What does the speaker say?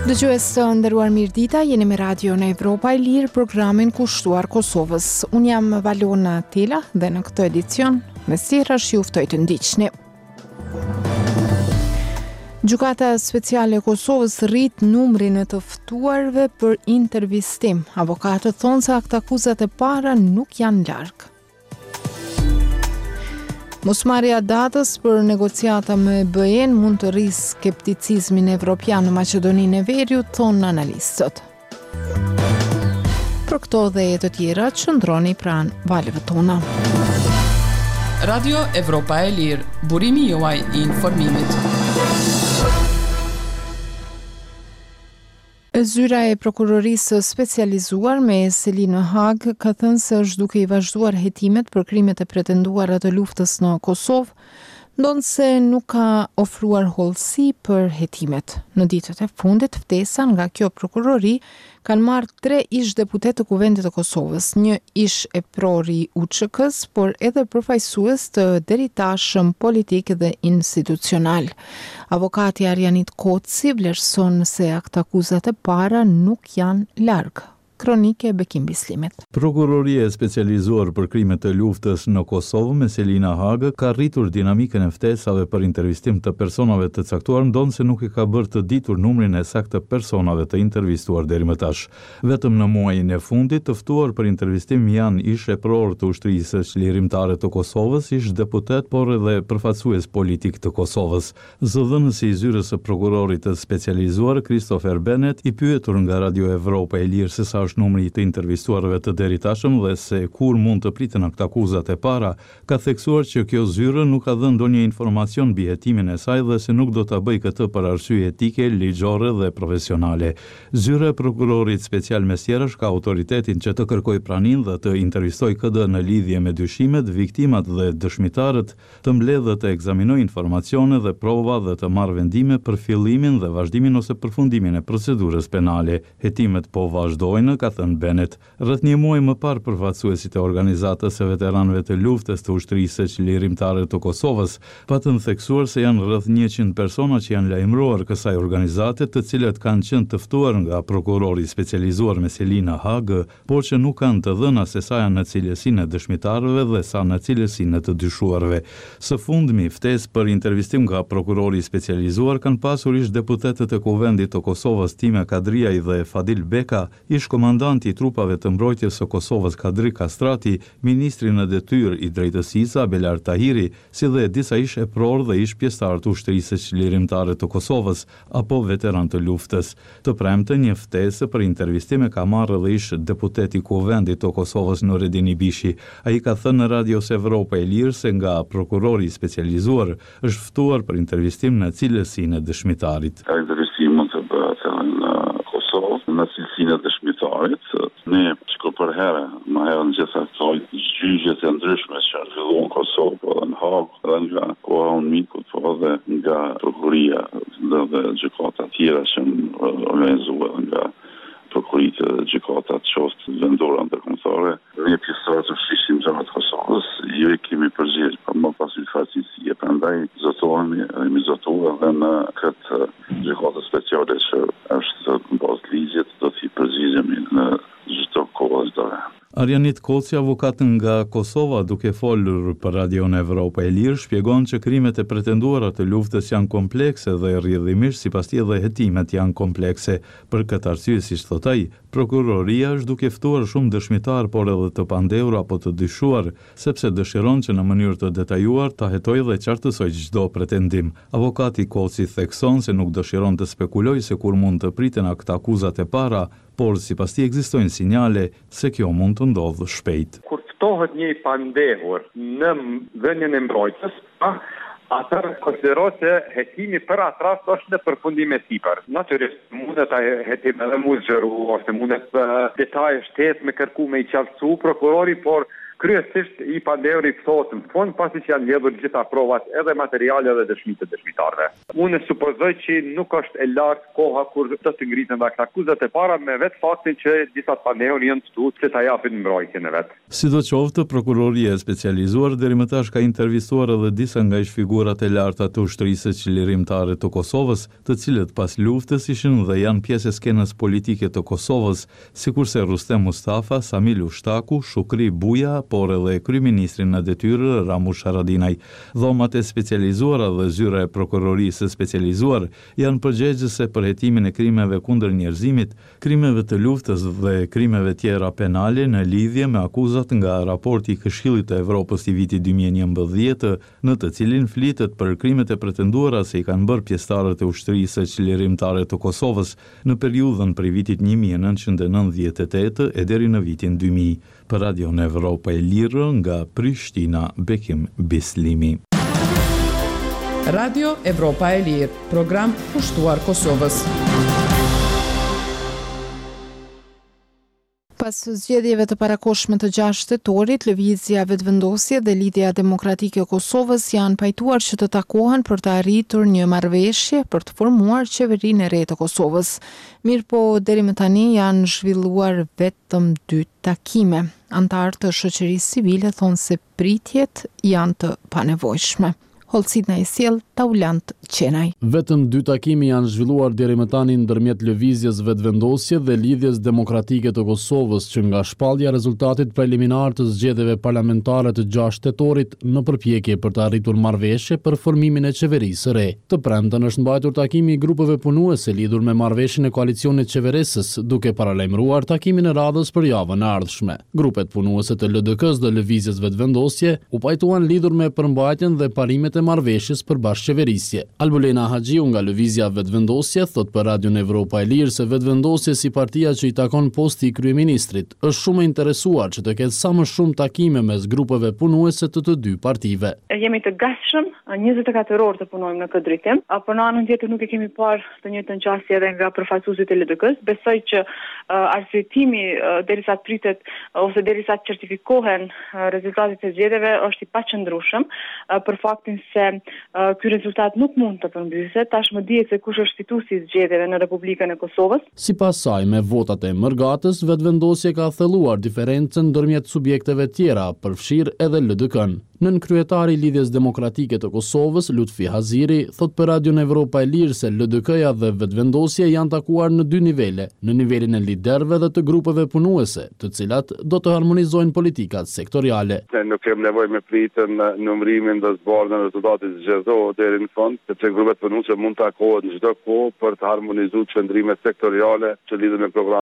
Dëgjues të nderuar mirëdita, jeni me Radio në Evropa e Lirë, programin kushtuar Kosovës. Unë jam Valona Tela dhe në këtë edicion, me sirash ju ftoj të ndiqni. Gjykata Speciale e Kosovës rrit numrin e të ftuarve për intervistim. Avokatët thonë se aktakuzat e para nuk janë larg. Mosmarrja datës për negociata me BE-n mund të rrisë skepticizmin evropian në Maqedoninë e Veriut, thonë analistët. Për këto dhe të tjera, qëndroni pranë valeve tona. Radio Evropa e Lirë, burimi juaj i informimit. Zyra e prokurorisë specializuar me seli në Hag ka thënë se është duke i vazhduar hetimet për krimet e pretenduara të luftës në Kosovë, ndonse nuk ka ofruar hollësi për hetimet. Në ditët e fundit, ftesa nga kjo prokurori kanë marrë 3 ish deputet të Kuvendit të Kosovës, 1 ish e prori UÇK-s, por edhe përfaqësues të deritashëm politik dhe institucional. Avokati Arjanit Koci vlerëson se aktakuzat e para nuk janë larg. Kronike Bekim Bislimit. Prokuroria e specializuar për krimet e luftës në Kosovë me Selina Hagë ka rritur dinamikën e ftesave për intervistim të personave të caktuar, ndonse nuk i ka bërë të ditur numrin e saktë të personave të intervistuar deri më tash. Vetëm në muajin e fundit të ftuar për intervistim janë ish e pror të ushtrisë çlirimtare të Kosovës, ish deputet, por edhe përfaqësues politik të Kosovës. Zëdhënësi i zyrës së prokurorit të specializuar Christopher Bennett i pyetur nga Radio Evropa e Lirë se sa numri të intervistuarve të deritashëm dhe se kur mund të priten aktakuzat e para, ka theksuar që kjo zyrë nuk ka dhënë ndonjë informacion mbi hetimin e saj dhe se nuk do ta bëjë këtë për arsye etike, ligjore dhe profesionale. Zyra e prokurorit special mes tjerësh ka autoritetin që të kërkojë praninë dhe të intervistojë KD në lidhje me dyshimet, viktimat dhe dëshmitarët, të mbledhë dhe të ekzaminojë informacione dhe prova dhe të marrë vendime për fillimin dhe vazhdimin ose përfundimin e procedurës penale. Hetimet po vazhdojnë, ka thënë Bennett. Rreth një muaj më parë, përfaqësuesit e organizatës së veteranëve të luftës të ushtrisë çlirimtare të Kosovës patën theksuar se janë rreth 100 persona që janë lajmëruar kësaj organizate, të cilët kanë qenë të ftuar nga prokurori specializuar me Selina Hagë, por që nuk kanë të dhëna se sa janë në cilësinë e dëshmitarëve dhe sa në cilësinë e të dyshuarve. Së fundmi, ftesë për intervistim nga prokurori specializuar kanë pasur ish deputetët e Kuvendit të Kosovës Time Kadriaj dhe Fadil Beka, ish komandanti i trupave të mbrojtjes së Kosovës Kadri Kastrati, ministri në detyrë i drejtësisë Abelar Tahiri, si dhe disa ish e pror dhe ish pjesëtar të ushtrisë çlirimtare të Kosovës apo veteran të luftës. Të premte një ftesë për intervistime ka marrë edhe ish deputeti i Kuvendit të Kosovës Nureddin Ibishi. Ai ka thënë në Radio Evropa e Lirë se nga prokurori specializuar është ftuar për intervistim në cilësinë e dëshmitarit. Intervistimi mund të bëhet në Kosovë në cilësinë e dëshmitarit. Ne shko për herë, më herë në gjitha këto gjyqjet e ndryshme që janë filluar në Kosovë, po edhe në Hagë, edhe nga koha unë mikut, po edhe nga prokuria dhe gjykata tjera që organizuar nga prokuritë dhe gjykata të qoftë vendore ndërkombëtare. Ne pjesëtarët të shqiptarëve të Kosovës, ju i kemi përgjigj për më pas fatësie, prandaj zotohemi dhe zotuar edhe në këtë gjykatë speciale që është në bazë ligjit, do t'i përgjigjemi në çdo kohë çdore. Arjanit Koci, avokat nga Kosova, duke folur për Radio Evropa e Lirë, shpjegon që krimet e pretenduara të luftës janë komplekse dhe rrjedhimisht sipas tij edhe hetimet janë komplekse. Për këtë arsye, siç thot ai, prokuroria është duke ftuar shumë dëshmitar, por edhe të pandehur apo të dyshuar, sepse dëshiron që në mënyrë të detajuar ta hetojë dhe qartësojë çdo pretendim. Avokati Koci thekson se nuk dëshiron të spekulojë se kur mund të priten aktakuzat e para, por sipas tij ekzistojnë sinjale se kjo mund të ndodhë shpejt. Kur ftohet një i pandehur në vendin e mbrojtjes, atër konsiderohet se hetimi për atë rast është në përfundim e sipër. Natyrisht mundet ai hetim edhe mu zgjeru ose mundet detaje shtet me kërku me i qartësu prokurori, por Kryesisht i pandehuri kthehet në fund pasi që janë mbledhur gjitha provat edhe materiale dhe dëshmitë të dëshmitarëve. Unë supozoj që nuk është e lartë koha kur të ngriten nga këta akuzat e para me vetë faktin që disa pandehur janë ftuar që ta japin mbrojtjen e vet. Sidoqoftë, prokuroria e specializuar deri më tash ka intervistuar edhe disa nga figurat e larta të ushtrisë çlirimtare të Kosovës, të cilët pas luftës ishin dhe janë pjesë e skenës politike të Kosovës, sikurse Rustem Mustafa, Samil Ushtaku, Shukri Buja, por edhe kryeministri në detyrë Ramush Haradinaj. Dhomat e specializuara dhe zyra e prokurorisë specializuar janë përgjegjëse për hetimin e krimeve kundër njerëzimit, krimeve të luftës dhe krimeve tjera penale në lidhje me akuzat nga raporti i Këshillit të Evropës i vitit 2011, në të cilin flitet për krimet e pretenduara se i kanë bërë pjesëtarët e ushtrisë çlirimtare të Kosovës në periudhën prej vitit 1998 e deri në vitin 2000. Për Radio në Evropa e Lirë nga Prishtina, Bekim Bislimi. Radio Evropa e Lirë, program pushtuar Kosovës. Pas zgjedhjeve të parakohshme të 6 shtetorit, lëvizja vetëvendosje dhe Lidhja Demokratike e Kosovës janë pajtuar që të takohen për të arritur një marrëveshje për të formuar qeverinë e re të Kosovës. Mirëpo deri më tani janë zhvilluar vetëm 2 takime. Antarë të shoqërisë civile thonë se pritjet janë të panevojshme. Holcina e sjell Taulant Qenaj. Vetëm 2 takimi janë zhvilluar deri më tani ndërmjet lëvizjes vetëvendosje dhe Lidhjes Demokratike të Kosovës, që nga shpallja e rezultatit preliminar të zgjedhjeve parlamentare të 6 shtetorit në përpjekje për të arritur marrëveshje për formimin e qeverisë së re. Të premten është mbajtur takimi i grupeve punuese lidhur me marrëveshjen e koalicionit qeverisës, duke paralajmëruar takimin e radhës për javën e ardhshme. Grupet punuese të LDK-s dhe lëvizjes vetëvendosje u pajtuan lidhur me përmbajtjen dhe parimet e marrëveshjes për bashkëqeverisje. Albulena Haxhiu nga lëvizja vetëvendosje thot për Radio Evropa e Lirë se vetëvendosja si partia që i takon posti i kryeministrit është shumë e interesuar që të ketë sa më shumë takime mes grupeve punuese të 2 partive. Jemi të gatshëm 24 orë të punojmë në këtë drejtim. Por në anën tjetër nuk e kemi parë të njëjtën qasje edhe nga përfaqësuesit e LDK-s. Besoj që arsyetimi derisa pritet ose derisa certifikohen rezultatet e zgjedhjeve është i paqëndrueshëm për faktin se ky rezultat nuk mund të përmbyset. Tashmë dihet se kush është fituesi i zgjedhjeve në Republikën e Kosovës. Sipas saj, me votat e mërgatës, vetëvendosja ka thelluar diferencën ndërmjet subjekteve tjera, përfshirë edhe LDK-n. Nën kryetari i Lidhjes Demokratike të Kosovës, Lutfi Haziri, thot për Radio Evropa e Lirë se LDK-ja dhe vetëvendosja janë takuar në 2 nivele, në nivelin e liderëve dhe të grupeve punuese, të cilat do të harmonizojnë politikat sektoriale. Ne nuk kemi nevojë me pritën numërimin dhe zbardhjen e rezultatit zgjedhor deri në fund, sepse grupet punuese mund të takohen çdo kohë për të harmonizuar qëndrimet sektoriale që lidhen me